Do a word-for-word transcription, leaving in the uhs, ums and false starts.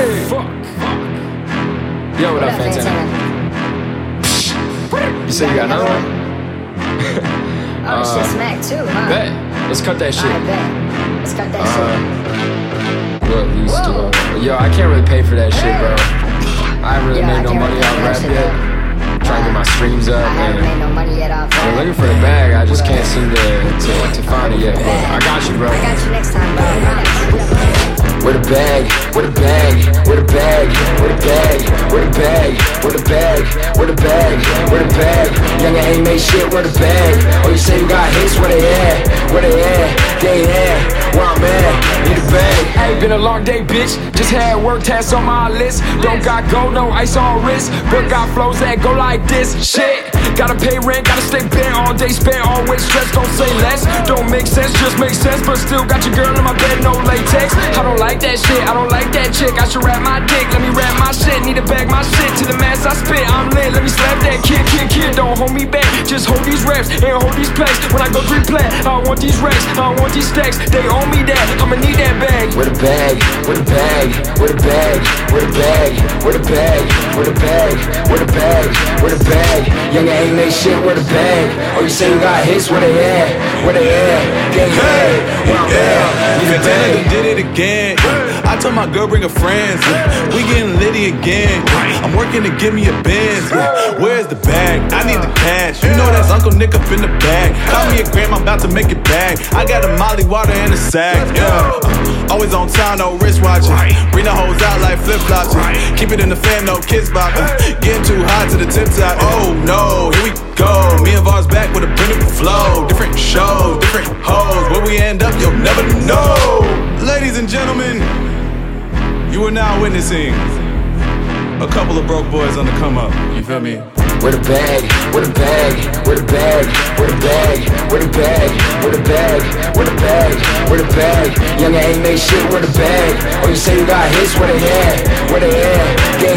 Hey, fuck. Yo, what up, Fantana? You said you got another one? Oh, this shit smack too, huh? Bet. Let's cut that shit. Alright, bet. Let's cut that Uh, shit. Look, these two. uh, Yo, I can't really pay for that shit, bro. I haven't really Yeah, I made no can't money really pay off for that rap shit, yet. though. Trying to get my streams up, I haven't man. made no money yet off I'm that. looking for the bag, I just can't seem to, to, to find it yet. But I got you, bro. I got you next time, bro. With a bag, with a bag, with a bag, with a bag, with a bag, with a bag, with a bag, with a bag. Youngin' ain't made shit with a bag. Oh, you say you got hits, where they at? Where they at? They ain't at. Where I'm at? Need a bag. Hey, been a long day, bitch. Just had work tasks on my list. Don't got gold, no ice on wrist, but got flows that go like this. Shit, gotta pay rent, gotta stay bent all day, spent always stressed. Don't say less, don't make sense, just make sense. But still got your girl in my bed, no latex. I don't like that shit, I don't like that chick. I should rap my dick, let me rap my shit. Need to bag my shit to the mass I spit. I'm lit, let me slap that kid, kid, kid. Don't hold me back, just hold these reps and hold these plays. When I go three plat, I want these racks, I want these stacks. They owe me that, I'ma need that bag. With a bag, with a bag, with a bag, with a bag, with a bag, with a bag, with a bag, with a bag. Youngin' ain't made shit with a bag. Oh, you say you got hits, where they at? Where they at? They at. Where I'm at? Need a bag. Did it again. I told my girl bring her friends. We getting litty again. I'm working to give me a Benz. Where's the bag? I need the cash. You know that's Uncle Nick up in the bag. Call me a gram, I'm about to make it back. I got a Molly water in a sack. Yeah. Always on time, no wristwatches. Bring the hoes out like flip flops. Keep it in the fan, no kids bop. Getting too hot to the tip top. Oh no, here we go. Me and Vars back with a brand new flow. Different shows, different hoes. Where we end up, you'll never know. Ladies and gentlemen, you are now witnessing a couple of broke boys on the come up. You feel me? With a bag, with a bag, with a bag, with a bag, with a bag, with a bag, with a bag, with a bag. Youngin' ain't made shit with a bag. Oh, you say you got hits, where they at? Where they at? They